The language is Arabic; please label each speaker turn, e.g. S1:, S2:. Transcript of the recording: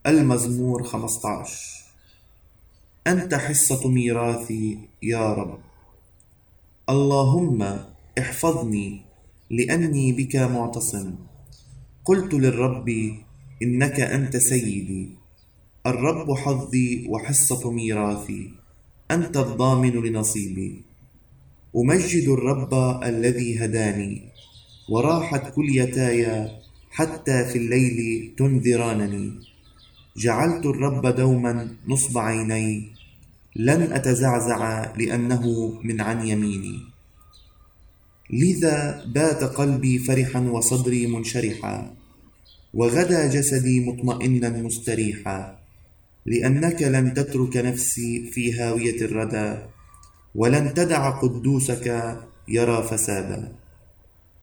S1: المزمور 15. أنت حصة ميراثي يا رب. اللهم احفظني لأني بك معتصم. قلت للرب إنك أنت سيدي. الرب حظي وحصة ميراثي، أنت الضامن لنصيبي. أمجد الرب الذي هداني، وراحت كليتاي حتى في الليل تنذرانني. جعلت الرب دوما نصب عيني، لن أتزعزع لأنه من عن يميني. لذا بات قلبي فرحا وصدري منشرحا، وغدا جسدي مطمئنا مستريحا. لأنك لن تترك نفسي في هاوية الردى، ولن تدع قدوسك يرى فسادا.